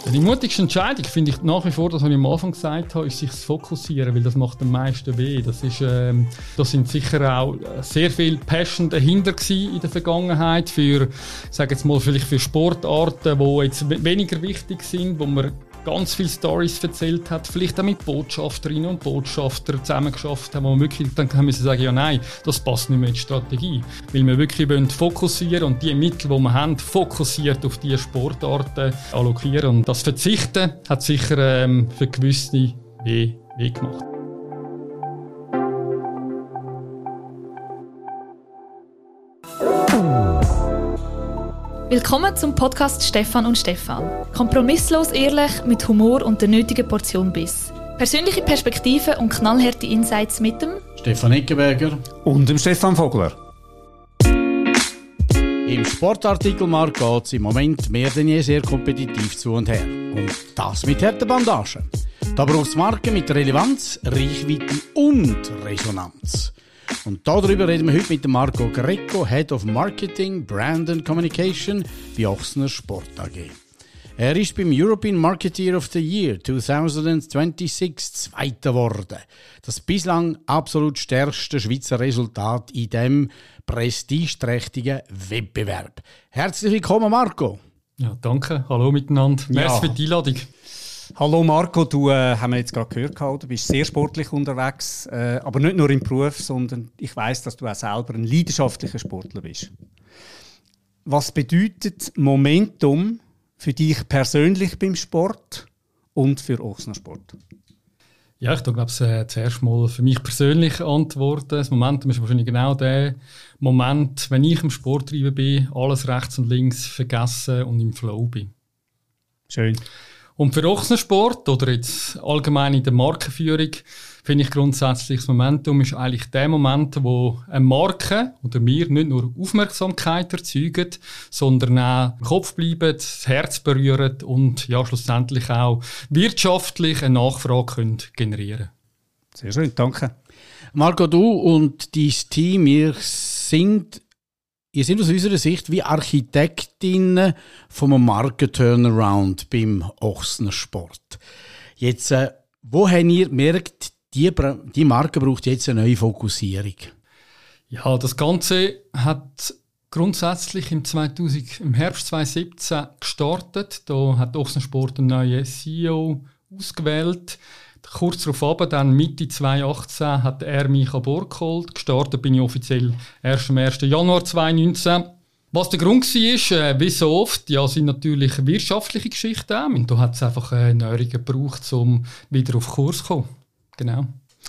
Die mutigste Entscheidung finde ich nach wie vor, das, was ich am Anfang gesagt habe, ist sich zu fokussieren, weil das macht am meisten weh. Da sind sicher auch sehr viel Passion dahinter gewesen in der Vergangenheit für, sage jetzt mal, vielleicht für Sportarten, die jetzt weniger wichtig sind, wo man ganz viele Storys erzählt hat, vielleicht auch mit Botschafterinnen und Botschaftern zusammengeschafft haben, wo wir wirklich dann haben müssen sagen, ja nein, das passt nicht mehr in die Strategie. Weil wir wirklich fokussieren und die Mittel, die wir haben, fokussiert auf diese Sportarten allokieren. Und das Verzichten hat sicher für gewisse weh gemacht. Willkommen zum Podcast Stefan und Stefan. Kompromisslos ehrlich, mit Humor und der nötigen Portion Biss. Persönliche Perspektiven und knallharte Insights mit dem Stefan Eckenberger und dem Stefan Vogler. Im Sportartikelmarkt geht es im Moment mehr denn je sehr kompetitiv zu und her. Und das mit harten Bandagen. Da braucht es Marken mit Relevanz, Reichweite und Resonanz. Und darüber reden wir heute mit Marco Greco, Head of Marketing, Brand and Communication bei Ochsner Sport AG. Er ist beim European Marketeer of the Year 2026 Zweiter geworden. Das bislang absolut stärkste Schweizer Resultat in diesem prestigeträchtigen Wettbewerb. Herzlich willkommen, Marco. Ja, danke. Hallo miteinander. Merci für die Einladung. Hallo Marco, du haben wir jetzt gerade gehört, du bist sehr sportlich unterwegs, aber nicht nur im Beruf, sondern ich weiss, dass du auch selber ein leidenschaftlicher Sportler bist. Was bedeutet Momentum für dich persönlich beim Sport und für Ochsner Sport? Ja, ich glaube, zuerst mal für mich persönlich antworten. Das Momentum ist wahrscheinlich genau der Moment, wenn ich im Sport treiben bin, alles rechts und links vergessen und im Flow bin. Schön. Und für Ochsner Sport oder jetzt allgemein in der Markenführung finde ich grundsätzlich, das Momentum ist eigentlich der Moment, wo eine Marke oder wir nicht nur Aufmerksamkeit erzeugen, sondern auch im Kopf bleiben, das Herz berühren und ja, schlussendlich auch wirtschaftlich eine Nachfrage können generieren. Sehr schön, danke. Marco, du und dein Team, ihr sind aus unserer Sicht wie Architektinnen vom Marken-Turnaround beim Ochsner Sport. Jetzt, wo habt ihr gemerkt, die Marke braucht jetzt eine neue Fokussierung? Ja, das Ganze hat grundsätzlich im Herbst 2017 gestartet. Da hat Ochsner Sport einen neuen CEO ausgewählt. Kurz darauf, dann Mitte 2018, hat er mich an Bord geholt. Gestartet bin ich offiziell erst am 1. Januar 2019. Was der Grund war, wie so oft, ja, sind natürlich wirtschaftliche Geschichten. Und da hat es einfach Neuerungen gebraucht, um wieder auf Kurs zu kommen. Genau.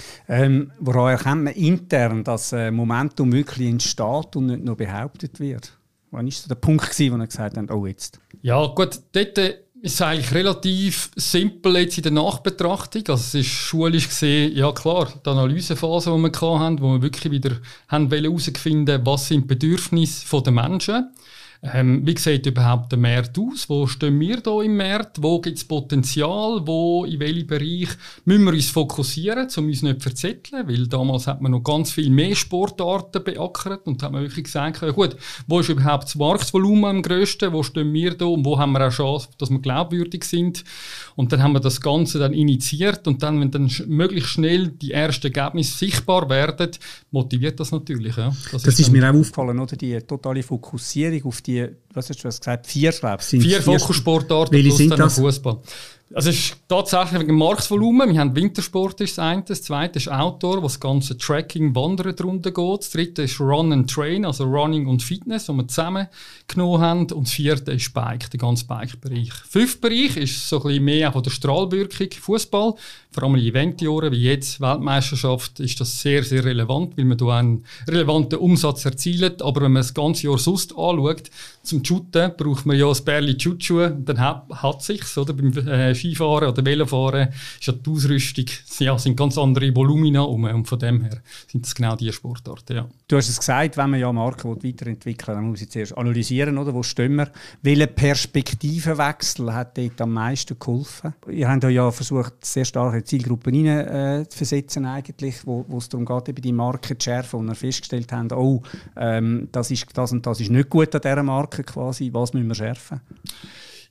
Woran erkennt man intern, dass Momentum wirklich entsteht und nicht nur behauptet wird? Wann war so der Punkt, wo er gesagt hat, oh jetzt? Ja gut, dort ist es eigentlich relativ simpel jetzt in der Nachbetrachtung. Also es ist schulisch gesehen, ja klar, die Analysephase, die wir hatten, wo wir wirklich wieder herausfinden, was sind die Bedürfnisse der Menschen. Wie sieht überhaupt der Markt aus? Wo stehen wir hier im Markt? Wo gibt es Potenzial? In welchem Bereich müssen wir uns fokussieren, um uns nicht zu verzetteln? Weil damals hat man noch ganz viel mehr Sportarten beackert und hat man wirklich gesagt, ja gut, wo ist überhaupt das Marktvolumen am grössten? Wo stehen wir hier und wo haben wir auch Chance, dass wir glaubwürdig sind? Und dann haben wir das Ganze dann initiiert und dann, wenn dann möglichst schnell die ersten Ergebnisse sichtbar werden, motiviert das natürlich. Ja. Das ist mir auch aufgefallen, oder? Die totale Fokussierung auf die, was hast du gesagt, 4, glaube ich. 4 Fokussportarten plus dann Fußball. Also es ist tatsächlich wegen Marktvolumen. Wir haben Wintersport ist das eine, das zweite ist Outdoor, wo das ganze Tracking, Wandern drunter geht. Das dritte ist Run and Train, also Running und Fitness, wo wir zusammengenommen haben. Und das vierte ist Bike, der ganze Bike-Bereich. 5. Bereich ist so ein bisschen mehr von der Strahlwirkung, Fußball. Vor allem in Eventjahren wie jetzt Weltmeisterschaft ist das sehr, sehr relevant, weil man da einen relevanten Umsatz erzielt. Aber wenn man das ganze Jahr sonst anschaut, zum Shooten braucht man ja ein Bärli Schutzschuhe. Dann hat sich's, oder? Beim Skifahren oder Velofahren ist ja die Ausrüstung, ja, sind ganz andere Volumina und von dem her sind das genau diese Sportarten. Ja. Du hast es gesagt, wenn man ja Marken weiterentwickeln will, dann muss ich zuerst analysieren, oder? Wo stehen wir? Welcher Perspektivenwechsel hat dort am meisten geholfen? Ihr habt ja versucht, sehr starke Zielgruppen hineinzuversetzen, wo es darum geht, eben die Marke zu schärfen, und wir festgestellt haben, das und das ist nicht gut an dieser Marke quasi, was müssen wir schärfen?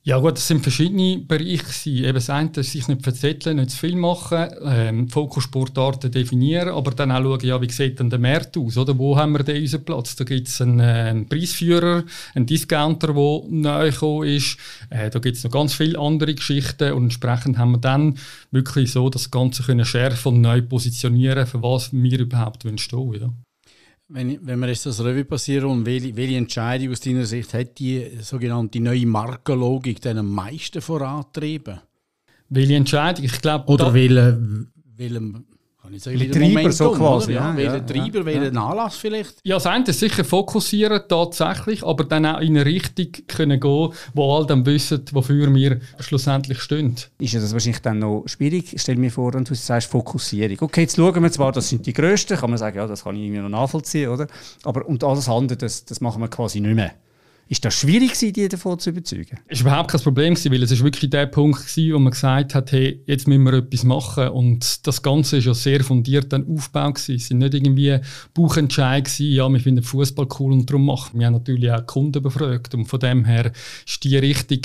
Ja gut, das sind verschiedene Bereiche gewesen. Eben das eine ist, sich nicht verzetteln, nicht zu viel machen, Fokussportarten definieren, aber dann auch schauen, ja, wie sieht denn der Markt aus, oder? Wo haben wir denn unseren Platz? Da gibt es einen Preisführer, einen Discounter, der neu gekommen ist. Da gibt es noch ganz viele andere Geschichten und entsprechend haben wir dann wirklich so das Ganze können schärfen und neu positionieren, für was wir überhaupt stehen, ja. Wenn wir jetzt das Revue passieren und welche Entscheidung aus deiner Sicht hat die sogenannte neue Markenlogik denn am meisten vorantrieben? Welche Entscheidung? Ich glaube, oder welchen kann ich sagen, Treiber so quasi. Welchen Treiber, welchen Anlass vielleicht? Ja, das eine ist sicher fokussieren tatsächlich, aber dann auch in eine Richtung können gehen, wo alle dann wissen, wofür wir schlussendlich stehen. Ist ja das wahrscheinlich dann noch schwierig? Stell mir vor, und du sagst Fokussierung. Okay, jetzt schauen wir zwar, das sind die Grössten, kann man sagen, ja, das kann ich irgendwie noch nachvollziehen, oder? Aber und alles andere, das machen wir quasi nicht mehr. Ist das schwierig gewesen, die davon zu überzeugen? Es war überhaupt kein Problem, weil es ist wirklich der Punkt war, wo man gesagt hat, hey, jetzt müssen wir etwas machen. Und das Ganze ist ja sehr fundiert dann aufgebaut gewesen. Es sind nicht irgendwie Bauchentscheid gewesen, ja, wir finden Fußball cool und darum machen wir. Wir haben natürlich auch Kunden befragt und von dem her ist die Richtung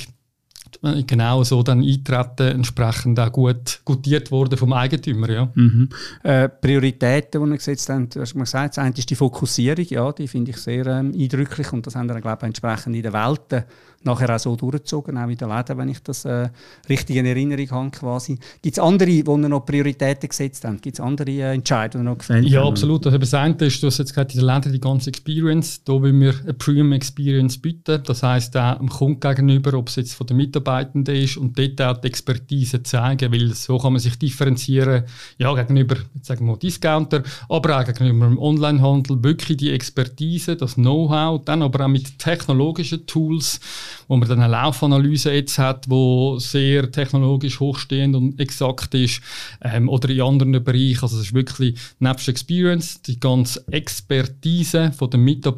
genau so dann eintreten, entsprechend auch gut gutiert worden vom Eigentümer. Ja. Prioritäten, die wir gesetzt haben, du hast mal gesagt, das eine ist die Fokussierung, ja, die finde ich sehr eindrücklich und das haben wir, glaube ich, entsprechend in den Welten nachher auch so durchgezogen, auch in den Läden, wenn ich das richtig in Erinnerung habe quasi. Gibt es andere, die noch Prioritäten gesetzt haben? Gibt es andere Entscheidungen, die noch gefällt haben? Ja, absolut. Also das eine ist, du hast jetzt gerade in den Ländern die ganze Experience. Da wollen wir eine Premium Experience bieten. Das heisst auch dem Kunden gegenüber, ob es jetzt von den Mitarbeitenden ist und dort auch die Expertise zeigen, weil so kann man sich differenzieren, ja, gegenüber, jetzt sagen wir mal, Discounter, aber auch gegenüber dem Onlinehandel, wirklich die Expertise, das Know-how, dann aber auch mit technologischen Tools, wo man dann eine Laufanalyse jetzt hat, die sehr technologisch hochstehend und exakt ist, oder in anderen Bereichen. Also es ist wirklich nebst Experience die ganze Expertise von den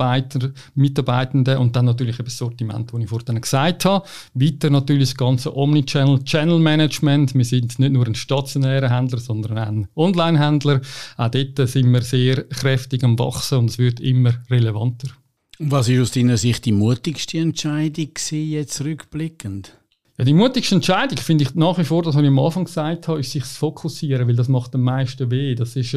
Mitarbeitenden und dann natürlich das Sortiment, das ich vorhin gesagt habe. Weiter natürlich das ganze Omnichannel, Channel Management. Wir sind nicht nur ein stationärer Händler, sondern auch ein Online-Händler. Auch dort sind wir sehr kräftig am Wachsen und es wird immer relevanter. Was ist aus deiner Sicht die mutigste Entscheidung jetzt rückblickend? Ja, die mutigste Entscheidung finde ich nach wie vor, das, was ich am Anfang gesagt habe, ist sich zu fokussieren, weil das macht am meisten weh. Das ist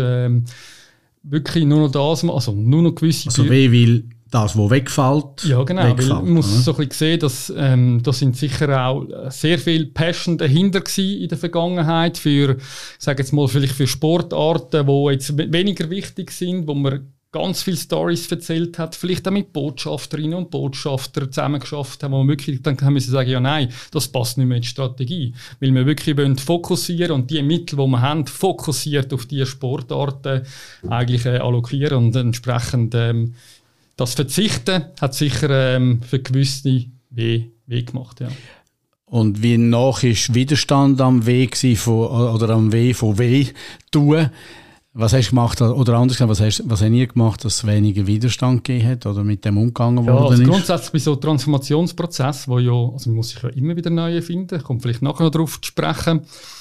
wirklich nur noch das, also nur noch gewisse... Also weh, weil das, was wegfällt, ja, genau, wegfällt, weil man muss so ein bisschen sehen, dass da sind sicher auch sehr viel Passion dahinter gewesen in der Vergangenheit für, sage jetzt mal, vielleicht für Sportarten, die jetzt weniger wichtig sind, wo man ganz viele Storys erzählt hat, vielleicht auch mit Botschafterinnen und Botschaftern zusammengeschafft haben, wo wir wirklich dann müssen sagen, ja nein, das passt nicht mehr in die Strategie. Weil wir wirklich wollen fokussieren und die Mittel, die wir haben, fokussiert auf diese Sportarten eigentlich allokieren und entsprechend das Verzichten hat sicher für gewisse weh gemacht, ja. Und wie nach ist Widerstand am Weg oder am Weh von Weh tun? Was hast du gemacht, oder anders gesagt, was hast du gemacht, dass es weniger Widerstand gegeben hat oder mit dem umgegangen worden also ist? Grundsätzlich bei so einem Transformationsprozess, wo ja, also man muss sich ja immer wieder neu erfinden, kommt vielleicht nachher noch darauf zu sprechen,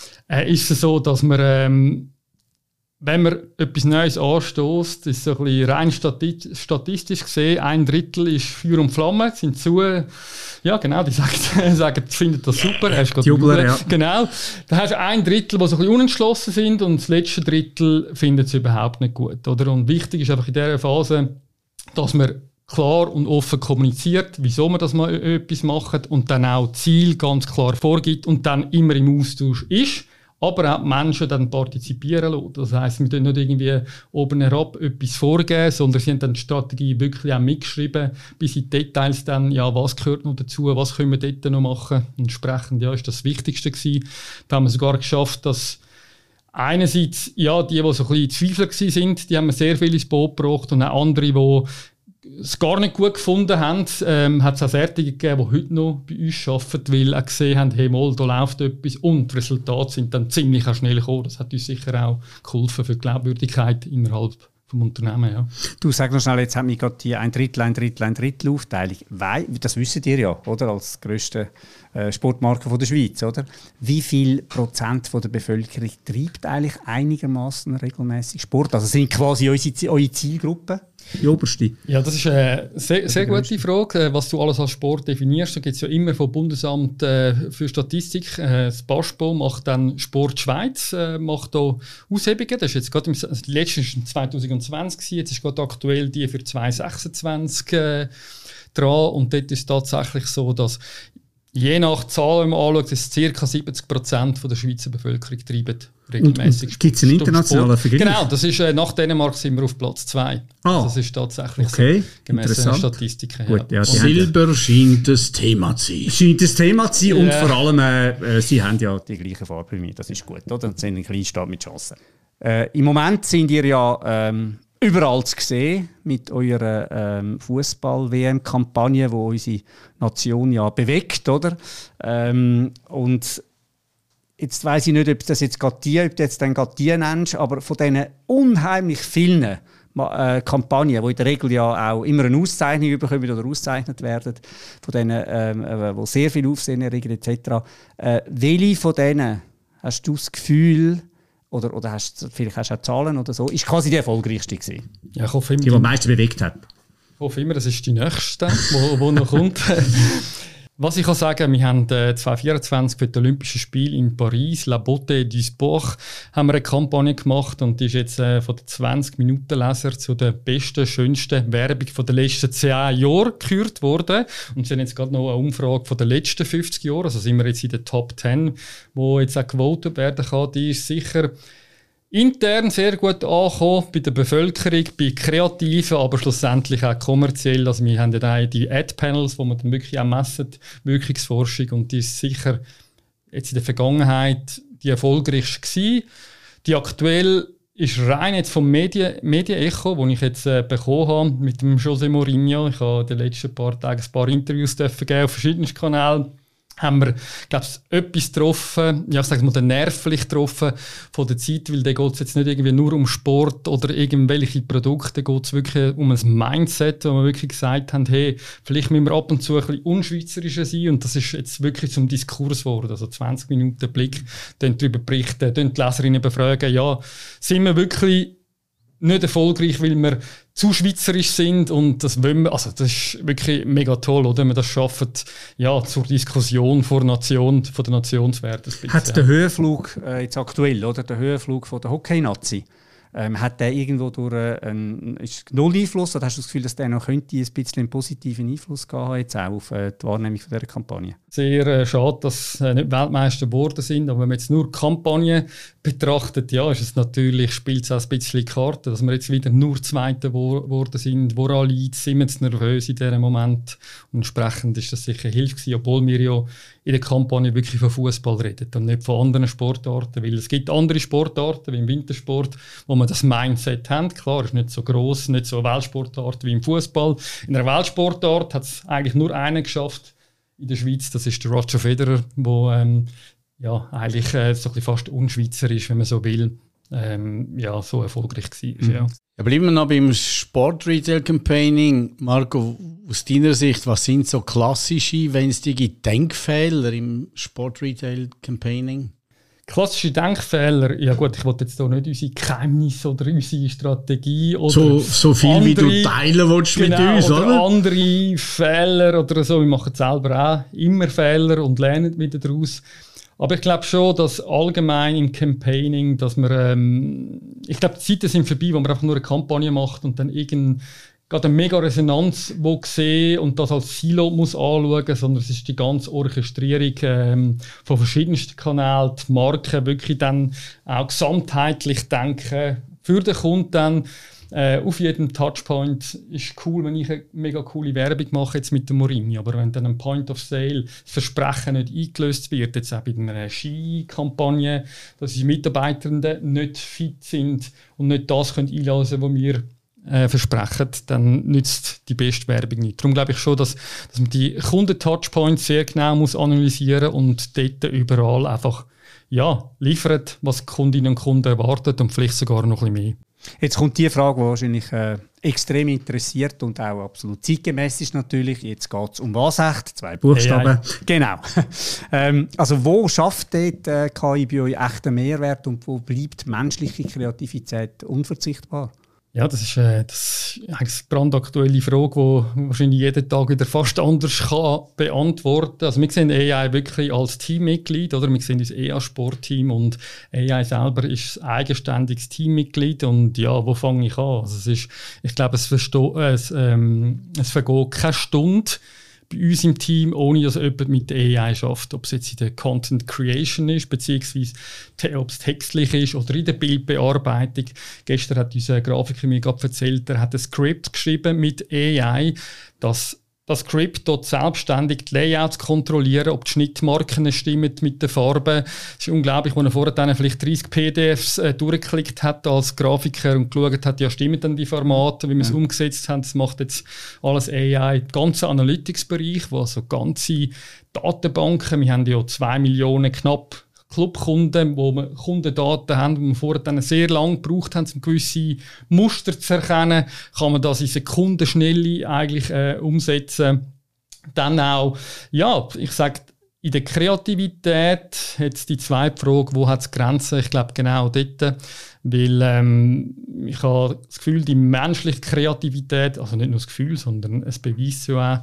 ist es so, dass man, wenn man etwas Neues anstößt, ist so ein bisschen rein statistisch gesehen, 1/3 ist Feuer und Flamme, sind zu, ja genau, die sagen, finden das super, hast du Jubler, ja. Genau, dann hast du 1/3, die so ein bisschen unentschlossen sind und das letzte Drittel findet es überhaupt nicht gut, oder? Und wichtig ist einfach in dieser Phase, dass man klar und offen kommuniziert, wieso man das mal etwas macht und dann auch Ziel ganz klar vorgibt und dann immer im Austausch ist. Aber auch die Menschen dann partizipieren lassen. Das heisst, wir tun nicht irgendwie oben herab etwas vorgeben, sondern sie haben dann die Strategie wirklich auch mitgeschrieben, bis in die Details dann, ja, was gehört noch dazu, was können wir dort noch machen. Entsprechend, ja, ist das Wichtigste gewesen. Da haben wir sogar geschafft, dass einerseits, ja, die so ein bisschen Zweifler gewesen sind, die haben wir sehr viel ins Boot gebracht und auch andere, die es gar nicht gut gefunden haben, hat es auch solche gegeben, die heute noch bei uns arbeiten, weil auch gesehen haben, hey, mal, da läuft etwas und die Resultate sind dann ziemlich schnell gekommen. Das hat uns sicher auch geholfen für die Glaubwürdigkeit innerhalb vom Unternehmen. Ja. Du sag noch schnell, jetzt haben wir gerade die 1/3 Aufteilung. Das wisst ihr ja, oder? Als grösste Sportmarke von der Schweiz, oder? Wie viel Prozent von der Bevölkerung treibt eigentlich einigermaßen regelmäßig Sport? Also sind quasi eure Zielgruppe? die oberste? Ja, das ist eine sehr gute Frage, was du alles als Sport definierst. Da gibt es ja immer vom Bundesamt für Statistik. Das BASPO macht dann Sport Schweiz, macht da Aushebungen. Das ist jetzt gerade die letzte ist 2020, jetzt ist gerade aktuell die für 2026 dran. Und dort ist es tatsächlich so, dass je nach Zahl, wenn man anschaut, ist ca. 70% der Schweizer Bevölkerung treiben regelmäßig Sport. Gibt es einen internationalen Vergleich? Genau, das ist nach Dänemark sind wir auf Platz 2. Das ist tatsächlich so, gemäss den Statistiken. Gut, ja, Silber scheint das Thema zu sein. Scheint das Thema zu sein und vor allem, sie haben ja die gleiche Farbe wie mir, das ist gut, oder? Und sind ein kleiner Staat mit Chancen. Im Moment sind ihr ja überall zu sehen mit eurer Fußball-WM-Kampagne, die unsere Nation ja bewegt, oder? Und jetzt weiss ich nicht, ob das jetzt gerade die nennst, aber von diesen unheimlich vielen Kampagnen, die in der Regel ja auch immer eine Auszeichnung bekommen oder ausgezeichnet werden, von denen, die sehr viel Aufsehen erregen etc. Welche von denen hast du das Gefühl, oder vielleicht hast du auch Zahlen oder so, ist quasi die erfolgreichste gewesen? Ja, ich hoffe immer, die am meisten bewegt hat. Ich hoffe immer, das ist die nächste, die noch kommt. Was ich kann sagen, wir haben 2024 für die Olympischen Spiele in Paris, La Beauté du Sport, haben wir eine Kampagne gemacht und die ist jetzt von den 20-Minuten-Lesern zu der besten, schönsten Werbung von den letzten 10 Jahren gekürt worden. Und sie haben jetzt gerade noch eine Umfrage von den letzten 50 Jahren, also sind wir jetzt in der Top 10, wo jetzt auch gewotet werden kann. Die ist sicher intern sehr gut angekommen, bei der Bevölkerung, bei Kreativen, aber schlussendlich auch kommerziell. Also wir haben ja auch die Ad-Panels, wo man dann wirklich auch messen, Wirkungsforschung, und die ist sicher jetzt in der Vergangenheit die erfolgreichste gewesen. Die aktuell ist rein jetzt vom Medienecho, das ich jetzt bekommen habe mit dem José Mourinho. Ich habe in den letzten paar Tagen ein paar Interviews gegeben auf verschiedenen Kanälen. Haben wir, glaube ich, etwas getroffen, ja, ich sage mal, den Nervlich getroffen von der Zeit, weil da geht es jetzt nicht irgendwie nur um Sport oder irgendwelche Produkte, da geht es wirklich um ein Mindset, wo wir wirklich gesagt haben, hey, vielleicht müssen wir ab und zu ein bisschen unschweizerischer sein, und das ist jetzt wirklich zum Diskurs geworden, also 20 Minuten Blick, dann darüber berichten, dann die Leserinnen befragen, ja, sind wir wirklich nicht erfolgreich, weil wir zu schweizerisch sind, und das wollen wir, also das ist wirklich mega toll, oder? Wenn wir das schaffen, ja, zur Diskussion von der Nationswerte. Hat der Höhenflug jetzt aktuell, oder? Der Höhenflug von der Hockey-Nazi, hat der irgendwo durch ist null Einfluss, oder hast du das Gefühl, dass der noch könnte ein bisschen einen positiven Einfluss haben jetzt auch auf die Wahrnehmung von dieser Kampagne? Sehr schade, dass nicht Weltmeister geworden sind, aber wenn man jetzt nur die Kampagne betrachtet, ja, ist es natürlich, spielt es auch ein bisschen Karte, dass wir jetzt wieder nur Zweite geworden sind. Woran liegt es? Sind wir jetzt nervös in diesem Moment? Und entsprechend ist das sicher Hilfe gewesen, obwohl wir ja in der Kampagne wirklich von Fußball reden und nicht von anderen Sportarten, weil es gibt andere Sportarten wie im Wintersport, wo man das Mindset haben. Klar, es ist nicht so gross, nicht so eine Weltsportart wie im Fußball. In einer Weltsportart hat es eigentlich nur einen geschafft in der Schweiz, das ist der Roger Federer, der ja, eigentlich so ein bisschen fast unschweizerisch, wenn man so will, ja, so erfolgreich war. Ja. Ja, bleiben wir noch beim Sport-Retail-Campaigning. Marco, aus deiner Sicht, was sind so klassische, wenn es die gibt, Denkfehler im Sport-Retail-Campaigning? Klassische Denkfehler, ja gut, ich wollte jetzt hier nicht unsere Geheimnisse oder unsere Strategie oder so viel andere, wie du teilen willst mit uns, oder? Andere Fehler oder so, wir machen selber auch immer Fehler und lernen wieder daraus. Aber ich glaube schon, dass allgemein im Campaigning, dass man, ich glaube, die Zeiten sind vorbei, wo man einfach nur eine Kampagne macht und dann gerade eine mega Resonanz sehen und das als Silo muss anschauen, sondern es ist die ganze Orchestrierung von verschiedensten Kanälen, die Marken wirklich dann auch gesamtheitlich denken, für den Kunden dann. Auf jedem Touchpoint ist cool, wenn ich eine mega coole Werbung mache jetzt mit dem Mourinho, aber wenn dann ein Point of Sale, das Versprechen nicht eingelöst wird, jetzt auch bei einer Skikampagne, dass die Mitarbeitenden nicht fit sind und nicht das können einlösen, was wir versprechen, dann nützt die beste Werbung nicht. Darum glaube ich schon, dass man die Kunden-Touchpoints sehr genau muss analysieren und dort überall einfach ja, liefert, was die Kundinnen und Kunden erwarten und vielleicht sogar noch ein bisschen mehr. Jetzt kommt die Frage, die wahrscheinlich extrem interessiert und auch absolut zeitgemäß ist natürlich. Jetzt geht es um Wahrheit, 2 Buchstaben. AI. Genau. Also wo schafft dort KI bei euch echten Mehrwert und wo bleibt menschliche Kreativität unverzichtbar? Ja, das ist eine brandaktuelle Frage, die wahrscheinlich jeden Tag wieder fast anders kann beantworten. Also wir sehen AI wirklich als Teammitglied, oder? Wir sehen das EA-Sportteam und AI selber ist ein eigenständiges Teammitglied. Und ja, wo fange ich an? Also ich glaube, es vergeht keine Stunde bei uns im Team, ohne dass jemand mit der AI schafft. Ob es jetzt in der Content Creation ist, beziehungsweise ob es textlich ist oder in der Bildbearbeitung. Gestern hat unser Grafiker mir gerade erzählt, er hat ein Skript geschrieben mit AI, das Skript dort selbstständig die Layouts kontrollieren, ob die Schnittmarken stimmen mit den Farben. Es ist unglaublich, als er vorher dann vielleicht 30 PDFs durchgeklickt hat als Grafiker und geschaut hat, ja, stimmen dann die Formate, wie wir es umgesetzt haben. Das macht jetzt alles AI, der ganze Analytics-Bereich, wo also ganze Datenbanken, wir haben ja 2 Millionen knapp Clubkunden, wo wir Kundendaten haben, die wir vorher dann sehr lange gebraucht haben, um gewisse Muster zu erkennen, kann man das in Sekundenschnelle eigentlich umsetzen. Dann auch, ja, ich sage, in der Kreativität jetzt die zweite Frage, wo hat es Grenzen? Ich glaube genau dort, weil ich habe das Gefühl, die menschliche Kreativität, also nicht nur das Gefühl, sondern es beweist ja auch,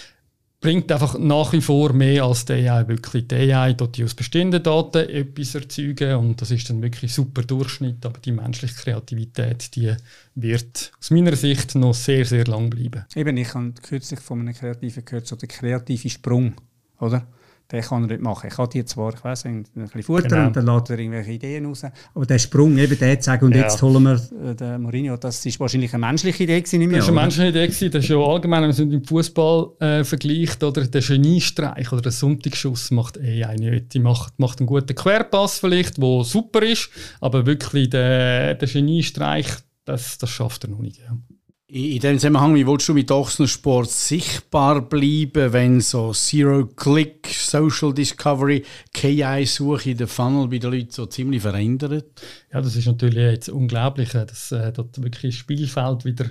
bringt einfach nach wie vor mehr als die AI wirklich. Die AI tut aus bestehenden Daten etwas erzeugen und das ist dann wirklich super Durchschnitt, aber die menschliche Kreativität, die wird aus meiner Sicht noch sehr, sehr lang bleiben. Eben, ich habe kürzlich von einem Kreativen gehört, so der kreative Sprung, oder? Den kann er nicht machen. Ich kann die zwar, ich weiss, ein bisschen futtern und dann lässt er irgendwelche Ideen raus. Aber der Sprung, eben der zu sagen, und jetzt holen wir den Mourinho, das ist wahrscheinlich eine menschliche Idee gewesen. Das ist eine menschliche Idee gewesen. Das ist ja allgemein, wenn man es mit dem Fußball vergleicht, oder der Geniestreich oder der Sonntagsschuss macht AI nicht. Die macht einen guten Querpass vielleicht, der super ist, aber wirklich der Geniestreich, das schafft er noch nicht. Ja. In dem Zusammenhang, wie willst du mit Ochsensport sichtbar bleiben, wenn so Zero-Click, Social Discovery, KI-Suche in den Funnel bei den Leuten so ziemlich verändert? Ja, das ist natürlich jetzt unglaublich, dass dort wirklich das Spielfeld wieder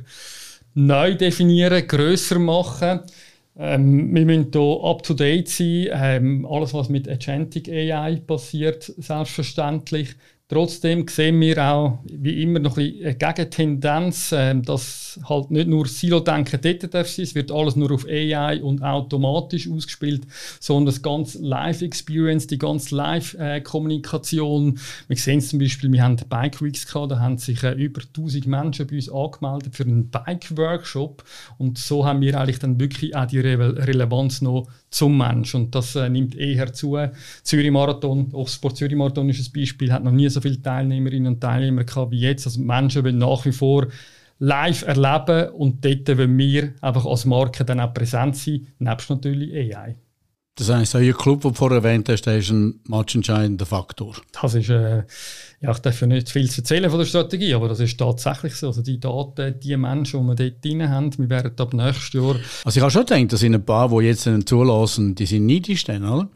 neu definieren, grösser machen. Wir müssen hier up-to-date sein. Alles, was mit Agentic AI passiert, selbstverständlich. Trotzdem sehen wir auch, wie immer, noch ein bisschen eine Gegentendenz, dass halt nicht nur Silo-Denken dort darf sein, es wird alles nur auf AI und automatisch ausgespielt, sondern das ganze Live-Experience, die ganze Live-Kommunikation. Wir sehen es zum Beispiel, wir haben Bike Weeks gehabt, da haben sich über 1000 Menschen bei uns angemeldet für einen Bike-Workshop und so haben wir eigentlich dann wirklich auch die Relevanz noch zum Mensch und das nimmt eher zu. Zürich-Marathon, Ochsensport Zürich-Marathon ist ein Beispiel, hat noch nie so viele Teilnehmerinnen und Teilnehmer gehabt wie jetzt. Also Menschen wollen nach wie vor live erleben und dort wollen wir einfach als Marke dann auch präsent sein, nebst natürlich AI. Das heisst, euer Club, den du vorher erwähnt hast, der ist ein matchentscheidender Faktor. Das ist, ja, ich darf ja nicht viel erzählen von der Strategie, aber das ist tatsächlich so. Also die Daten, die Menschen, die wir dort drin haben, wir werden ab nächstes Jahr... Also ich habe schon gedacht, dass sind ein paar, die jetzt zulassen, die sind neidisch dann, oder?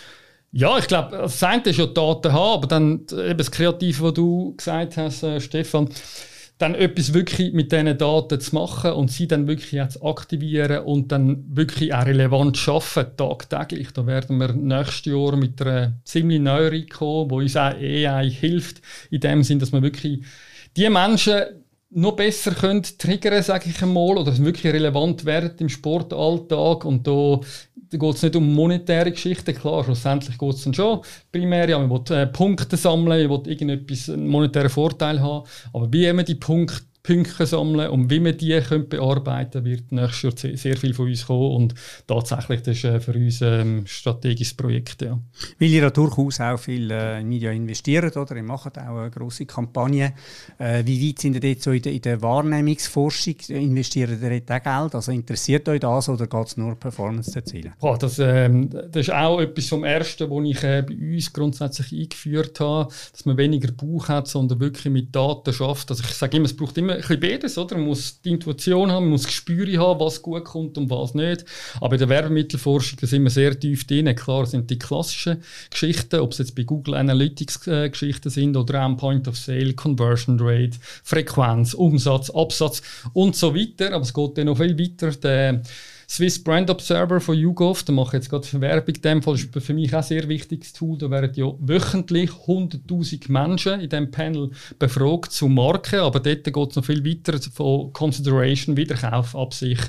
Ja, ich glaube, das eine ist ja Daten haben, aber dann eben das Kreative, was du gesagt hast, Stefan, dann etwas wirklich mit diesen Daten zu machen und sie dann wirklich auch zu aktivieren und dann wirklich auch relevant zu arbeiten, tagtäglich. Da werden wir nächstes Jahr mit einer ziemlich neueren kommen, wo uns auch AI hilft, in dem Sinn, dass wir wirklich die Menschen noch besser können triggern, sage ich einmal, oder wirklich relevant werden im Sportalltag. Und da geht es nicht um monetäre Geschichten. Klar, schlussendlich geht es dann schon primär, ja, man will Punkte sammeln, man will irgendetwas, einen monetären Vorteil haben. Aber wie man die Punkte sammeln und wie man die bearbeiten können, wird nächstes Jahr sehr viel von uns kommen. Und tatsächlich, das ist für uns ein strategisches Projekt. Ja. Weil ihr ja durchaus auch viel in Media investiert, oder? Ihr macht auch eine grosse Kampagne. Wie weit sind ihr dort so in der Wahrnehmungsforschung? Investiert ihr dort auch Geld? Also interessiert euch das oder geht es nur Performance zu erzielen? Boah, das ist auch etwas vom Ersten, was ich bei uns grundsätzlich eingeführt habe, dass man weniger Bauch hat, sondern wirklich mit Daten schafft. Also ich sage immer, es braucht immer ein bisschen beides, oder? Man muss die Intuition haben, man muss das Gespür haben, was gut kommt und was nicht. Aber in der Werbemittelforschung sind wir sehr tief drin. Klar sind die klassischen Geschichten, ob es jetzt bei Google Analytics Geschichten sind oder auch Point of Sale, Conversion Rate, Frequenz, Umsatz, Absatz und so weiter. Aber es geht dann noch viel weiter. Swiss Brand Observer von YouGov, da mache ich jetzt gerade Werbung, in dem Fall ist für mich auch ein sehr wichtiges Tool, da werden ja wöchentlich 100'000 Menschen in diesem Panel befragt zu Marken, aber dort geht es noch viel weiter von Consideration, Wiederkaufabsicht,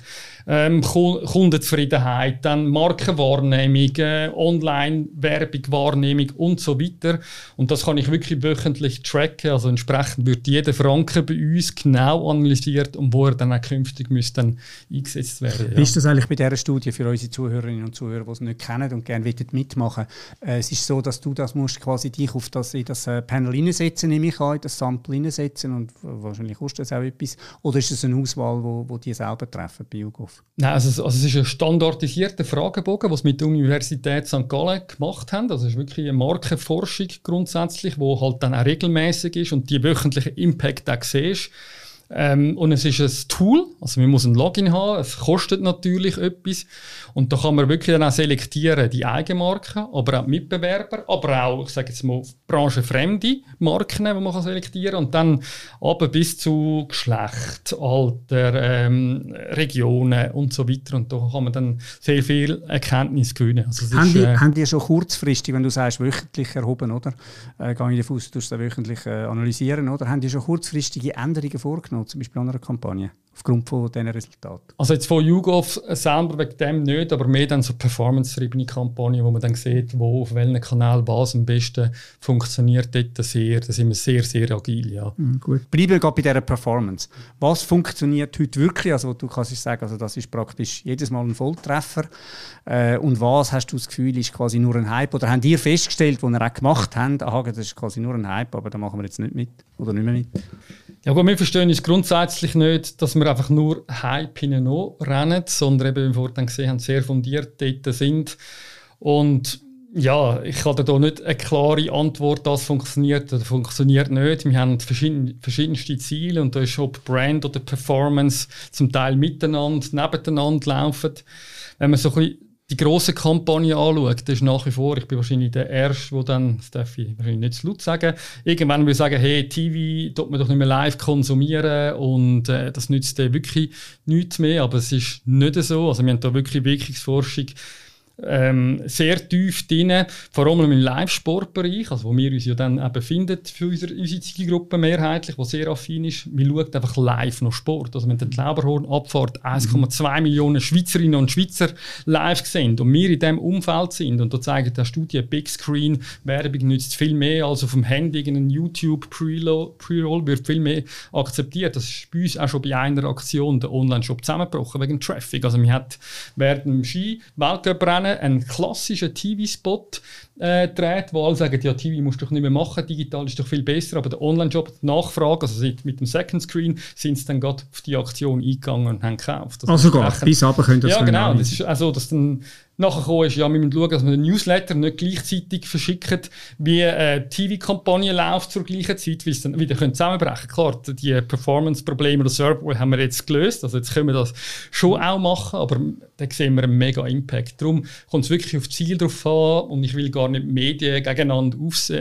Kundenzufriedenheit, dann Markenwahrnehmung, Online-Werbung, Wahrnehmung und so weiter. Und das kann ich wirklich wöchentlich tracken, also entsprechend wird jeder Franken bei uns genau analysiert und wo er dann auch künftig müsste dann eingesetzt werden. Wie ist das eigentlich bei dieser Studie für unsere Zuhörerinnen und Zuhörer, die es nicht kennen und gerne mitmachen wollen? Es ist so, dass du das musst quasi dich auf das, in das Panel hineinsetzen, nehme ich an, in das Sample hineinsetzen und wahrscheinlich kostet das auch etwas. Oder ist es eine Auswahl, wo die selber treffen bei YouGov? Nein, also es ist ein standardisierter Fragebogen, den sie mit der Universität St. Gallen gemacht haben. Also es ist wirklich eine Markenforschung grundsätzlich, die halt dann auch regelmäßig ist und die wöchentlichen Impact auch siehst. Und es ist ein Tool, also man muss ein Login haben, es kostet natürlich etwas und da kann man wirklich dann auch selektieren, die Eigenmarken, aber auch Mitbewerber, aber auch, ich sage jetzt mal, branchenfremde Marken, die man kann selektieren kann und dann aber bis zu Geschlecht, Alter, Regionen und so weiter und da kann man dann sehr viel Erkenntnis gewinnen. Also haben die schon kurzfristig, wenn du sagst wöchentlich erhoben, oder? Gehe ich davon aus, du musst das wöchentlich analysieren, oder? Haben die schon kurzfristige Änderungen vorgenommen? Zum Beispiel an einer Kampagne, aufgrund von diesen Resultaten? Also jetzt von YouGov selber wegen dem nicht, aber mehr dann so performance-triebene Kampagnen, wo man dann sieht, wo auf welchen Kanal was am besten funktioniert, da sind wir sehr, sehr agil. Ja. Gut. Bleiben wir gerade bei dieser Performance. Was funktioniert heute wirklich? Also du kannst sagen, also das ist praktisch jedes Mal ein Volltreffer. Und was hast du das Gefühl, ist quasi nur ein Hype? Oder habt ihr festgestellt, was ihr auch gemacht habt, aha, das ist quasi nur ein Hype, aber da machen wir jetzt nicht mit oder nicht mehr mit? Ja gut, wir verstehen es grundsätzlich nicht, dass wir einfach nur Hype rennen, sondern eben, wie wir vorhin gesehen haben, sehr fundiert dort sind. Und ja, ich habe da nicht eine klare Antwort, das funktioniert oder funktioniert nicht. Wir haben verschiedenste Ziele und da ist ob Brand oder Performance zum Teil miteinander, nebeneinander laufen. Wenn man so ein bisschen die grosse Kampagne anschaut, das ist nach wie vor, ich bin wahrscheinlich der Erste, der dann, das darf ich wahrscheinlich nicht zu laut sagen, irgendwann will sagen, hey, TV tut man doch nicht mehr live konsumieren und das nützt wirklich nichts mehr, aber es ist nicht so. Also wir haben da wirklich Wirkungsforschung sehr tief drin, vor allem im Live-Sportbereich, also wo wir uns ja dann eben finden für unsere Zielgruppe mehrheitlich, die sehr affin ist. Wir schauen einfach live noch Sport. Also wenn die Lauberhorn-Abfahrt 1,2 Millionen Schweizerinnen und Schweizer live sehen und wir in diesem Umfeld sind und da zeigen die Studie, Big Screen Werbung nützt viel mehr als auf dem Handy, ein YouTube Pre-Roll wird viel mehr akzeptiert. Das ist bei uns auch schon bei einer Aktion der Online-Shop zusammengebrochen wegen Traffic. Also wir hat während dem Ski-Weltcuprennen einen klassischen TV-Spot dreht, wo alle sagen, ja, TV musst du doch nicht mehr machen, digital ist doch viel besser, aber der Online-Job, die Nachfrage, also mit dem Second Screen, sind sie dann gerade auf die Aktion eingegangen und haben gekauft. Das also gar, bis runter könnt ihr das. Ja, genau, das ist also, dass dann nachher gekommen ist, ja, wir müssen schauen, dass wir den Newsletter nicht gleichzeitig verschicken, wie eine TV-Kampagne läuft zur gleichen Zeit, weil es dann wieder zusammenbrechen können. Klar, die Performance-Probleme oder Server haben wir jetzt gelöst, also jetzt können wir das schon auch machen, aber da sehen wir einen mega Impact. Darum kommt es wirklich auf Ziel drauf an und ich will gar nicht Medien gegeneinander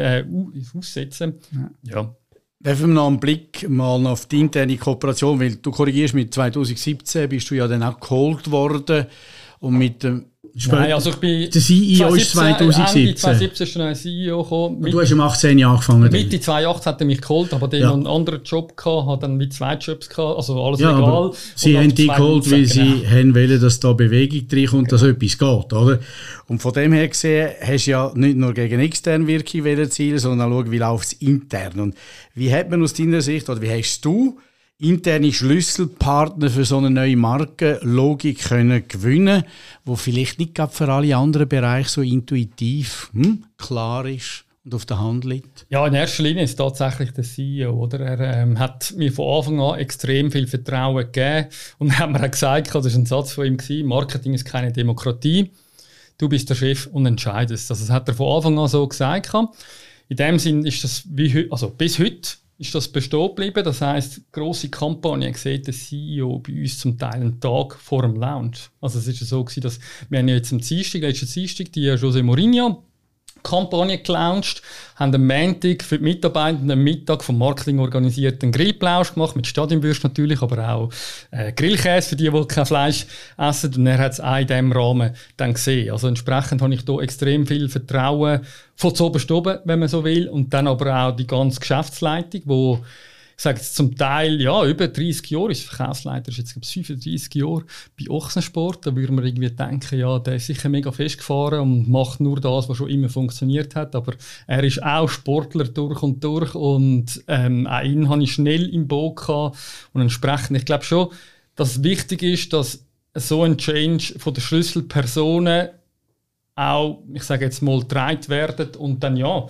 aussetzen. Ja. Werfen wir noch einen Blick mal auf die interne Kooperation, weil du korrigierst, mit 2017 bist du ja dann auch geholt worden und mit dem Nein, also ich bin der CEO ist 2017. Ende 2017 ist dann ein CEO gekommen. Du hast um 18 Jahre angefangen. Mitte 2018 hat er mich geholt, aber dann noch einen anderen Job gehabt, hat dann mit 2 Jobs gehabt, also alles legal. Sie haben dich geholt, weil sie haben wollen, dass da Bewegung reinkommt, dass etwas geht, oder? Und von dem her gesehen, hast du ja nicht nur gegen externe Wirkung erzielen, sondern auch schauen, wie läuft es intern. Und wie hat man aus deiner Sicht, oder wie hast du interne Schlüsselpartner für so eine neue Markenlogik können gewinnen, wo vielleicht nicht gerade für alle anderen Bereiche so intuitiv klar ist und auf der Hand liegt? Ja, in erster Linie ist tatsächlich der CEO, oder? Er hat mir von Anfang an extrem viel Vertrauen gegeben und hat mir auch gesagt, das war ein Satz von ihm gewesen, Marketing ist keine Demokratie, du bist der Chef und entscheidest. Also das hat er von Anfang an so gesagt. In dem Sinn ist das bis heute ist das bestehen geblieben. Das heisst, grosse Kampagnen sieht der CEO bei uns zum Teil einen Tag vor dem Launch. Also es ist ja so gewesen, dass wir haben jetzt letzten Dienstag die José Mourinho Kampagne gelauncht, haben am Montag für die Mitarbeitenden am Mittag vom Marketing organisierten Grillplausch gemacht, mit Stadionwürst natürlich, aber auch Grillkäse für die kein Fleisch essen. Und er hat es auch in diesem Rahmen dann gesehen. Also entsprechend habe ich da extrem viel Vertrauen von zuoberst oben, wenn man so will, und dann aber auch die ganze Geschäftsleitung, wo ich sage jetzt zum Teil, ja, über 30 Jahre ist Verkaufsleiter, ist jetzt glaube ich 35 Jahre bei Ochsensport. Da würde man irgendwie denken, ja, der ist sicher mega festgefahren und macht nur das, was schon immer funktioniert hat. Aber er ist auch Sportler durch und durch, und auch ihn habe ich schnell im Boot gehabt. Und entsprechend, ich glaube schon, dass es wichtig ist, dass so ein Change von den Schlüsselpersonen auch, ich sage jetzt mal, getragen werden und dann ja,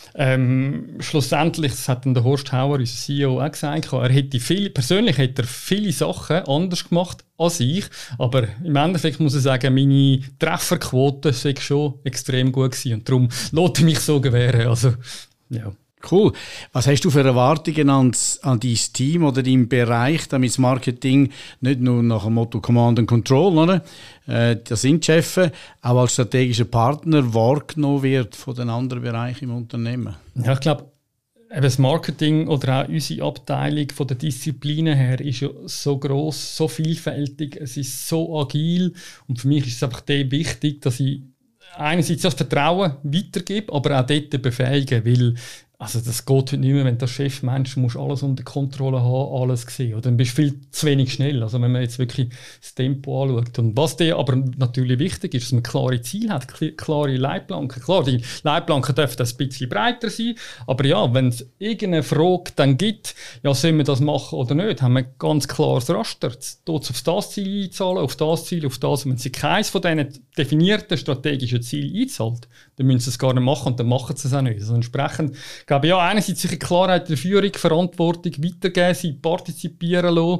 schlussendlich, das hat dann der Horst Hauer, unser CEO, auch gesagt, persönlich hätte er viele Sachen anders gemacht als ich, aber im Endeffekt muss ich sagen, meine Trefferquote sei schon extrem gut gewesen, und darum lässt ich mich so gewähren. Also, ja. Cool. Was hast du für Erwartungen an dein Team oder deinen Bereich, damit das Marketing nicht nur nach dem Motto Command and Control, oder? Das sind die Chefs, auch als strategischer Partner wahrgenommen wird von den anderen Bereichen im Unternehmen? Ja, ich glaube, das Marketing oder auch unsere Abteilung von der Disziplinen her ist ja so gross, so vielfältig, es ist so agil, und für mich ist es einfach wichtig, dass ich einerseits das Vertrauen weitergebe, aber auch dort befähigen, weil also das geht heute nicht mehr, wenn du als Chefmensch musst alles unter Kontrolle haben, alles sehen. Oder dann bist du viel zu wenig schnell. Also wenn man jetzt wirklich das Tempo anschaut. Und was dir aber natürlich wichtig ist, dass man klare Ziele hat, klare Leitplanken. Klar, die Leitplanken dürfen ein bisschen breiter sein, aber ja, wenn es irgendeine Frage dann gibt, ja, sollen wir das machen oder nicht, haben wir ein ganz klares Raster. Dort auf das Ziel einzahlen, auf das Ziel, auf das. Und wenn sie keins von diesen definierten strategischen Zielen einzahlt, dann müssen sie es gar nicht machen, und dann machen sie es auch nicht. Also entsprechend, ich glaube, ja, einerseits sicher Klarheit der Führung, Verantwortung weitergeben, sie partizipieren lassen.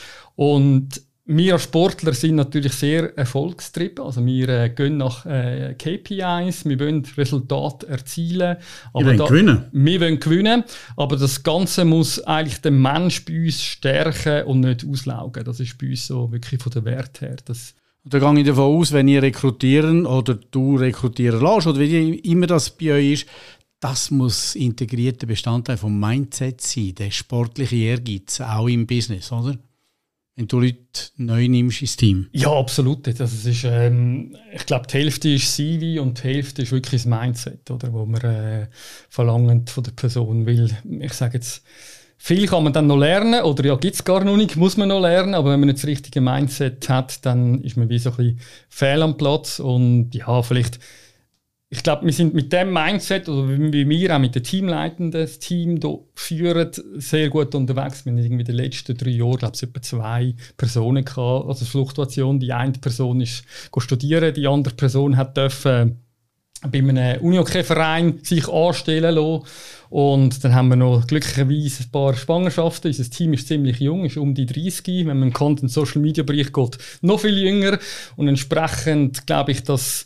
Und wir als Sportler sind natürlich sehr erfolgstrieben. Also wir gehen nach KPIs, wir wollen Resultate erzielen. Wir wollen gewinnen. Wir wollen gewinnen, aber das Ganze muss eigentlich den Mensch bei uns stärken und nicht auslaugen. Das ist bei uns so wirklich von der Wert her. Da gehe ich davon aus, wenn ihr rekrutieren oder du rekrutieren lässt, oder wie immer das bei euch ist, das muss integrierter Bestandteil vom Mindset sein, der sportliche Ehrgeiz, auch im Business, oder? Wenn du Leute neu nimmst ins Team. Ja, absolut. Also es ist, ich glaube, die Hälfte ist CV und die Hälfte ist wirklich das Mindset, oder, wo man verlangt von der Person. Weil, ich sage jetzt, viel kann man dann noch lernen, oder ja, gibt es gar noch nicht, muss man noch lernen, aber wenn man nicht das richtige Mindset hat, dann ist man wie so ein bisschen fehl am Platz. Und ja, vielleicht, ich glaube, wir sind mit dem Mindset, oder wie wir auch mit den Teamleitenden das Team hier führen, sehr gut unterwegs. Wir haben irgendwie in den letzten 3 Jahren, glaube ich, etwa 2 Personen gehabt, also Fluktuation. Die eine Person ist studieren, die andere Person hat dürfen bei einem Unihockey-Verein sich anstellen lassen. Und dann haben wir noch glücklicherweise ein paar Schwangerschaften. Unser Team ist ziemlich jung, ist um die 30. Wenn man im Content-Social-Media-Bereich geht, noch viel jünger. Und entsprechend glaube ich, dass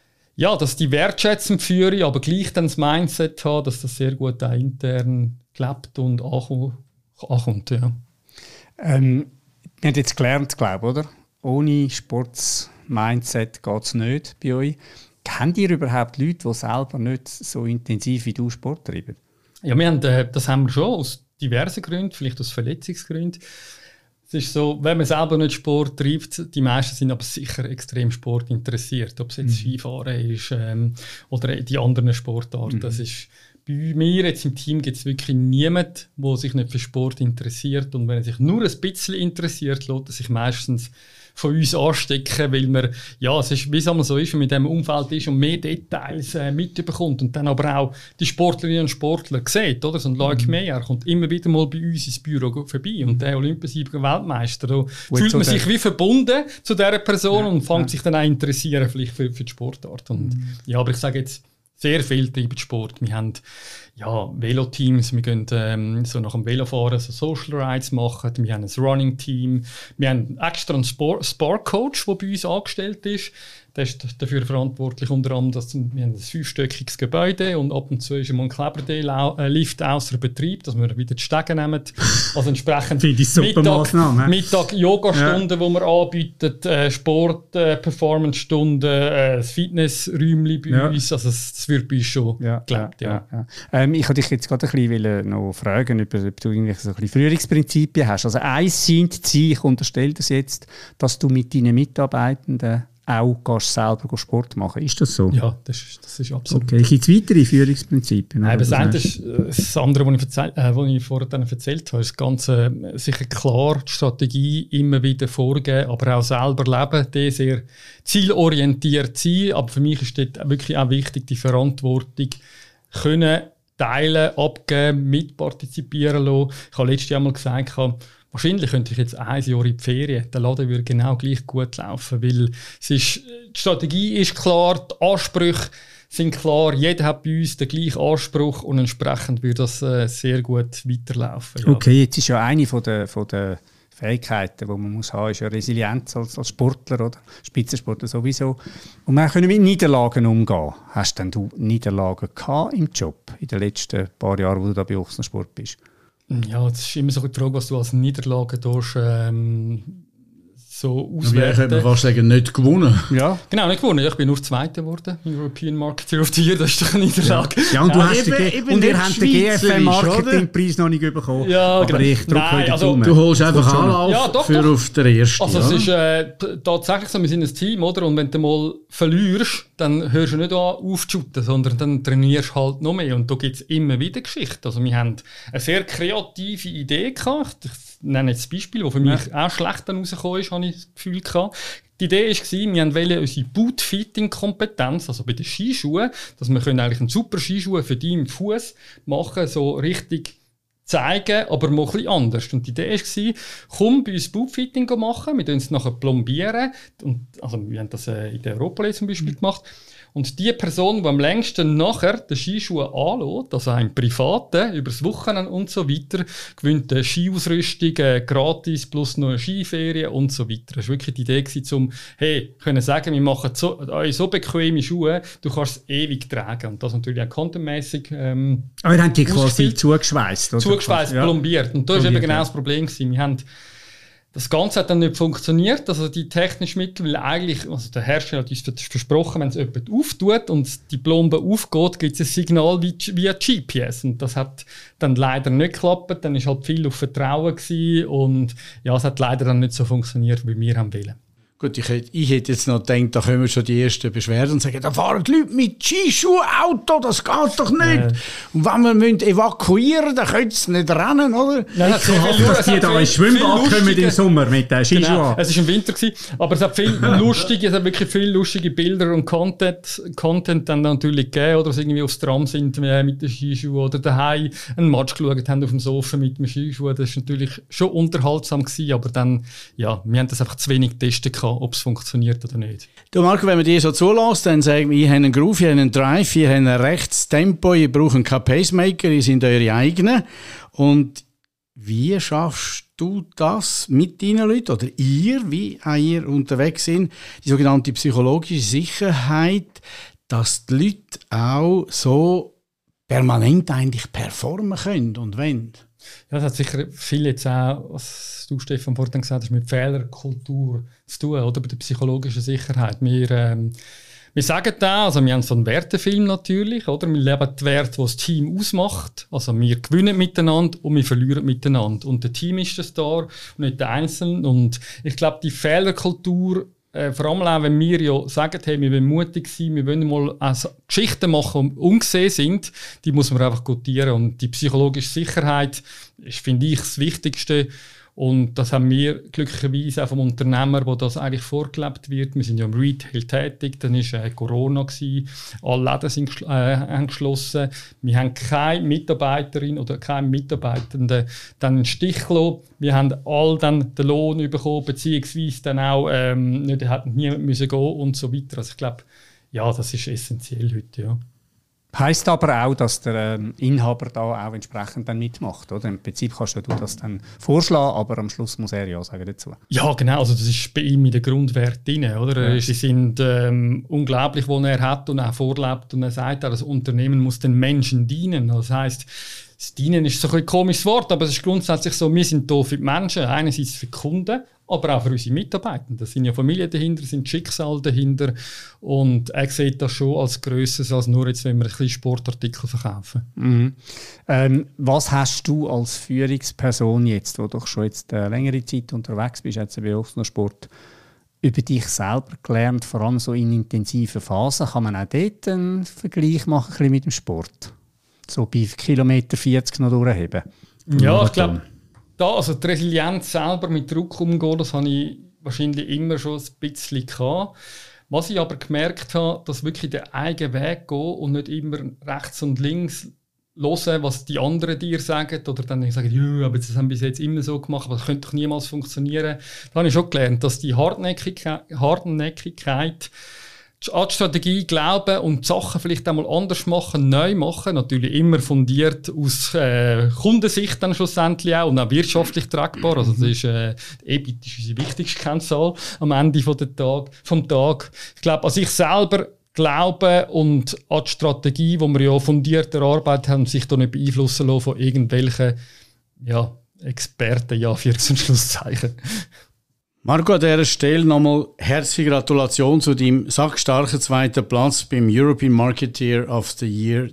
die Wertschätzung führe, aber gleich dann das Mindset haben, dass das sehr gut auch intern gelebt und ankommt. Ja. Wir haben jetzt gelernt, glaube ich, oder? Ohne Sports-Mindset geht es nicht bei euch. Kennt ihr überhaupt Leute, die selber nicht so intensiv wie du Sport treiben? Ja, das haben wir schon aus diversen Gründen, vielleicht aus Verletzungsgründen. Es ist so, wenn man selber nicht Sport treibt, die meisten sind aber sicher extrem Sport interessiert, ob es jetzt Skifahren ist oder die anderen Sportarten. Das ist, bei mir jetzt im Team gibt es wirklich niemanden, der sich nicht für Sport interessiert, und wenn er sich nur ein bisschen interessiert, lässt er sich meistens von uns anstecken, weil man, ja, es ist, wie es einmal so ist, wenn man in diesem Umfeld ist und mehr Details mitbekommt und dann aber auch die Sportlerinnen und Sportler sieht, oder? So ein Leuk Meyer kommt immer wieder mal bei uns ins Büro vorbei, und der Olympiasieger Weltmeister, da fühlt man sich wie verbunden zu dieser Person und fängt sich dann auch interessieren vielleicht für die Sportart. Und, ja, aber ich sage jetzt, sehr viel treiben Sport. Wir haben Veloteams, wir gehen so nach dem Velofahren so Social Rides machen, wir haben ein Running-Team, wir haben extra einen Spark-Coach, der bei uns angestellt ist. Der ist dafür verantwortlich, unter anderem, dass wir ein 5-stöckiges Gebäude und ab und zu ist mal ein Kleber-Lift außer Betrieb, dass wir wieder die Stege nehmen. Also entsprechend Mittag Yogastunden, die wir anbieten, Sport, Performance-Stunden, das Fitnessräumchen bei uns. Also das wird bei uns schon gelebt. Ich wollte dich jetzt gerade ein bisschen noch fragen, ob du irgendwie so ein bisschen Führungsprinzipien hast. Also eins scheint zu sein, ich unterstelle das jetzt, dass du mit deinen Mitarbeitenden auch selber Sport machen. Ist das so? Ja, das ist absolut. Okay, gibt es weitere Führungsprinzipien? Nein, das eine ist das andere, was ich vorher erzählt habe, ist ganz sicher klar, die Strategie immer wieder vorgeben, aber auch selber leben, die sehr zielorientiert sein. Aber für mich ist dort wirklich auch wichtig, die Verantwortung können teilen, abgeben, mitpartizipieren lassen. Ich habe letztes Jahr mal gesagt, wahrscheinlich könnte ich jetzt 1 Jahr in die Ferien. Der Laden würde genau gleich gut laufen, weil die Strategie ist klar, die Ansprüche sind klar, jeder hat bei uns den gleichen Anspruch und entsprechend würde das sehr gut weiterlaufen. Ja. Okay, jetzt ist ja eine von der Fähigkeiten, die man muss haben, ist ja Resilienz als Sportler oder Spitzensportler sowieso. Und wir können mit Niederlagen umgehen. Hast denn du Niederlagen gehabt im Job in den letzten paar Jahren, wo du da bei Ochsensport bist? Ja, es ist immer so die Frage, was du als Niederlage so auswerten. Ja, ich würde fast sagen, nicht gewonnen. Ja. Genau, nicht gewonnen. Ich bin nur Zweiter geworden im European Marketer of the Year. Das ist doch eine Niederlage. Ja, und, ihr habt den GFM-Marketingpreis noch nicht bekommen. Ja, aber ich drücke heute Daumen. Du holst einfach Anlauf für auf der ersten. Also es ist tatsächlich so, wir sind ein Team, oder? Und wenn du mal verlierst, dann hörst du nicht an aufzushooten, sondern dann trainierst du halt noch mehr. Und da gibt es immer wieder Geschichten. Also wir haben eine sehr kreative Idee gehabt. Ich nenne jetzt ein Beispiel, das für mich auch schlecht dann rausgekommen ist, habe ich das Gefühl gehabt. Die Idee war, wir wollten unsere Boot-Fitting-Kompetenz, also bei den Skischuhen, dass wir eigentlich einen super Skischuh für deinen Fuß machen, so richtig zeigen, aber mal ein bisschen anders. Und die Idee war, komm bei uns Bootfitting machen, wir es nachher plombieren. Und, also wir haben das in der Europa zum Beispiel gemacht. Und die Person, die am längsten nachher den Skischuh anlässt, also ein Privaten, übers Wochenende und so weiter, gewinnt eine Skiausrüstung gratis plus noch eine Skiferie und so weiter. Das war wirklich die Idee, um können sagen, wir machen so bequeme Schuhe, du kannst es ewig tragen. Und das natürlich auch contentmässig. Aber ihr habt die quasi zugeschweißt, oder? Zugeschweißt, plombiert. Und das war eben genau das Problem. Das Ganze hat dann nicht funktioniert, also die technischen Mittel, weil eigentlich, also der Hersteller hat uns versprochen, wenn es jemand auftut und die Plombe aufgeht, gibt es ein Signal via GPS. Und das hat dann leider nicht geklappt, dann war halt viel auf Vertrauen gewesen und ja, es hat leider dann nicht so funktioniert, wie wir haben wollen. Gut, ich hätte jetzt noch gedacht, da kommen schon die ersten Beschwerden und sagen, da fahren die Leute mit Skischuh-Auto, das geht doch nicht. Und wenn wir evakuieren müssen, dann können sie nicht rennen, oder? Ja, ich hoffe, dass die da ins Schwimmbad kommen im Sommer mit den Skischuhen. Genau, es war im Winter, aber es hat wirklich viele lustige Bilder und Content dann natürlich gegeben, oder sie irgendwie aufs Tram sind mit den Skischuhen oder daheim einen Match geschaut haben auf dem Sofa mit dem Skischuh. Das war natürlich schon unterhaltsam gewesen, aber dann, ja, wir haben das einfach zu wenig getestet gehabt, ob es funktioniert oder nicht. Du Marco, wenn man dir so zulässt, dann sagen wir, ihr habt einen Groove, ihr habt einen Drive, ihr habt ein rechtes Tempo, ihr braucht keinen Pacemaker, ihr seid eure eigenen. Und wie schaffst du das mit deinen Leuten oder wie ihr unterwegs sind, die sogenannte psychologische Sicherheit, dass die Leute auch so permanent eigentlich performen können und wollen? Ja, das hat sicher viel jetzt auch, was du, Stefan, vorhin gesagt hast, mit Fehlerkultur zu tun, oder bei der psychologischen Sicherheit. Wir sagen da, also wir haben so einen Wertefilm natürlich, oder? Wir leben die Werte, die das Team ausmacht. Also wir gewinnen miteinander und wir verlieren miteinander. Und der Team ist der Star und nicht der Einzelne. Und ich glaube, die Fehlerkultur, vor allem auch, wenn wir ja sagen, hey, wir wollen mutig sein, wir wollen mal also Geschichten machen, die ungesehen sind, die muss man einfach gutieren. Und die psychologische Sicherheit ist, finde ich, das Wichtigste. Und das haben wir glücklicherweise auch vom Unternehmer, wo das eigentlich vorgelebt wird. Wir sind ja im Retail tätig, dann war Corona gewesen, alle Läden sind geschlossen. Wir haben keine Mitarbeiterin oder keinen Mitarbeitenden dann einen Stich gelassen. Wir haben all dann den Lohn bekommen, beziehungsweise dann auch niemand müssen gehen und so weiter. Also ich glaube, ja, das ist essentiell heute, ja. Heisst aber auch, dass der Inhaber da auch entsprechend dann mitmacht, oder? Im Prinzip kannst du das dann vorschlagen, aber am Schluss muss er ja sagen dazu. Ja, genau. Also das ist bei ihm in den Grundwert drin, oder? Sie sind unglaublich, was er hat und auch vorlebt. Und er sagt auch, das Unternehmen muss den Menschen dienen. Das heisst, das Dienen ist so ein komisches Wort, aber es ist grundsätzlich so, wir sind da für die Menschen, einerseits für die Kunden, aber auch für unsere Mitarbeiter. Da sind ja Familien dahinter, sind Schicksale dahinter und er sieht das schon als Grösseres, als nur jetzt, wenn wir ein bisschen Sportartikel verkaufen. Mhm. Was hast du als Führungsperson jetzt, wo du doch schon jetzt längere Zeit unterwegs bist, jetzt bei Ochsner Sport, über dich selber gelernt, vor allem so in intensiven Phasen? Kann man auch dort einen Vergleich machen ein bisschen mit dem Sport? So bei Kilometer 40 noch durchheben? Ja, ich glaube, also die Resilienz selber mit Druck umgehen, das habe ich wahrscheinlich immer schon ein bisschen gehabt. Was ich aber gemerkt habe, dass wirklich den eigenen Weg gehen und nicht immer rechts und links hören, was die anderen dir sagen, oder dann sagen, ja, aber das haben wir bis jetzt immer so gemacht, aber das könnte doch niemals funktionieren. Da habe ich schon gelernt, dass die Hartnäckigkeit, an die Strategie glauben und die Sachen vielleicht einmal anders machen, neu machen, natürlich immer fundiert aus Kundensicht dann schlussendlich auch und auch wirtschaftlich tragbar. Also das ist, EBIT ist unsere wichtigste Kennzahl am Ende vom Tag. Ich glaube, an sich selber glauben und an die Strategie, die wir ja fundiert erarbeitet haben, sich da nicht beeinflussen lassen von irgendwelchen Experten, für und Schlusszeichen. Marco, an dieser Stelle nochmal herzliche Gratulation zu deinem sackstarken 2. Platz beim European Marketeer of the Year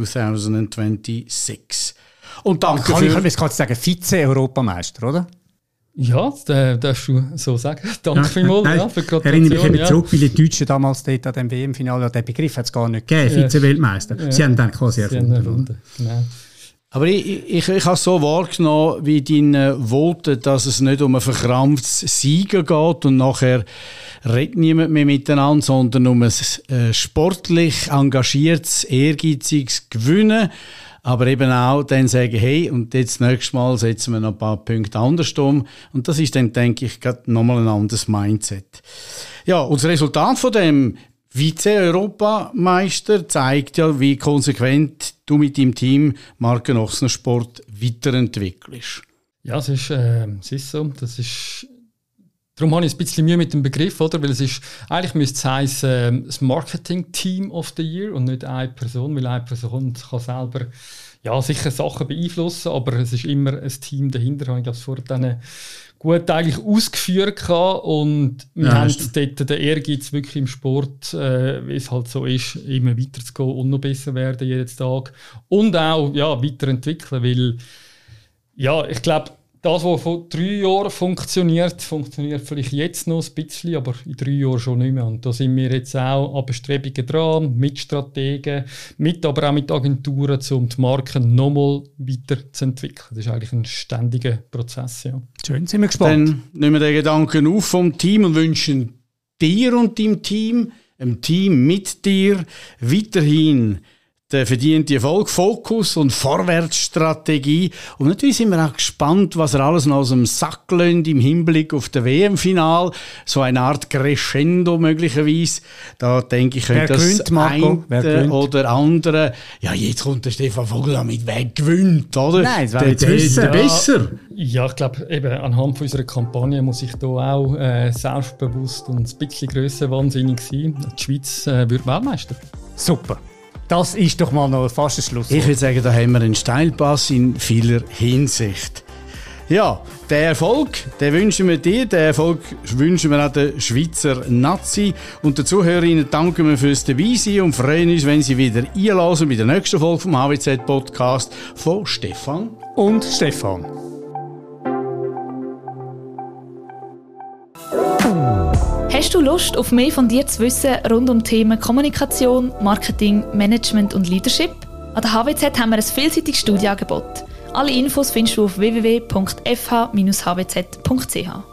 2026. Und danke Ich kann jetzt sagen, Vize-Europameister, oder? Ja, das darfst du so sagen. Danke vielmals für die Gratulation. Erinnere mich zurück, weil die Deutschen damals dort an dem WM-Finale, den Begriff hat es gar nicht gegeben, Vize-Weltmeister. Ja. Sie haben dann quasi erfunden. Genau. Aber ich habe es so wahrgenommen, wie deine Worte, dass es nicht um ein verkrampftes Siegen geht und nachher redet niemand mehr miteinander, sondern um ein sportlich engagiertes, ehrgeiziges Gewinnen. Aber eben auch dann sagen, hey, und jetzt das nächste Mal setzen wir noch ein paar Punkte anders um. Und das ist dann, denke ich, gerade nochmal ein anderes Mindset. Ja, und das Resultat von dem Vize-Europameister zeigt ja, wie konsequent du mit deinem Team Marken Ochsner Sport weiterentwickelst. Ja, es ist so. Darum habe ich ein bisschen Mühe mit dem Begriff, oder? Weil eigentlich müsste es heißen, das Marketing-Team of the Year und nicht eine Person, weil eine Person kann selber sicher Sachen beeinflussen, aber es ist immer ein Team dahinter, habe ich das vor dann gut eigentlich ausgeführt gehabt. Und wir haben dort den Ehrgeiz wirklich im Sport, wie es halt so ist, immer weiterzugehen und noch besser werden jeden Tag und auch weiterentwickeln, weil ich glaube, das, was vor 3 Jahren funktioniert vielleicht jetzt noch ein bisschen, aber in 3 Jahren schon nicht mehr. Und da sind wir jetzt auch an Bestrebungen dran, mit Strategen, aber auch mit Agenturen, um die Marken nochmal weiterzuentwickeln. Das ist eigentlich ein ständiger Prozess. Ja. Schön, sind wir gespannt. Dann nehmen wir den Gedanken auf vom Team und wünschen dir und deinem Team, einem Team mit dir, weiterhin der verdiente Erfolg, Fokus und Vorwärtsstrategie. Und natürlich sind wir auch gespannt, was er alles noch aus dem Sack lässt im Hinblick auf das WM-Final. So eine Art Crescendo möglicherweise. Da denke ich, könnte das eine oder andere... Ja, jetzt kommt der Stefan Vogel damit, wer gewinnt, oder? Nein, das wäre jetzt besser. Ja, ich glaube, eben anhand von unserer Kampagne muss ich da auch selbstbewusst und ein bisschen grösser wahnsinnig sein. Die Schweiz wird Weltmeister. Super. Das ist doch mal noch fast ein Schlusswort. Ich würde sagen, da haben wir einen Steilpass in vieler Hinsicht. Ja, den Erfolg, den wünschen wir dir, den Erfolg wünschen wir auch der Schweizer Nazi. Und den Zuhörerinnen danken wir fürs Dabeisein und freuen uns, wenn Sie wieder einlassen bei der nächsten Folge vom HWZ-Podcast von Stefan und Stefan. Hast du Lust, auf mehr von dir zu wissen rund um Themen Kommunikation, Marketing, Management und Leadership? An der HWZ haben wir ein vielseitiges Studienangebot. Alle Infos findest du auf www.fh-hwz.ch.